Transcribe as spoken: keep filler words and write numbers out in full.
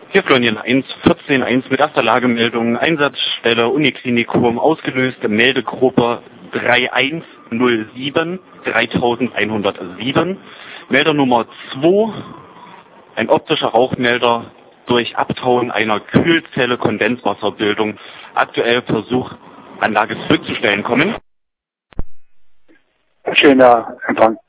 Hier Florian eins vierzehn eins mit erster Lagemeldung, Einsatzstelle Uniklinikum, ausgelöste Meldegruppe drei eins null sieben dreitausendeinhundertsieben, Melder Nummer zwei, ein optischer Rauchmelder durch Abtauen einer Kühlzelle Kondenswasserbildung, aktuell Versuch, Anlage zurückzustellen, kommen. Schöner Empfang.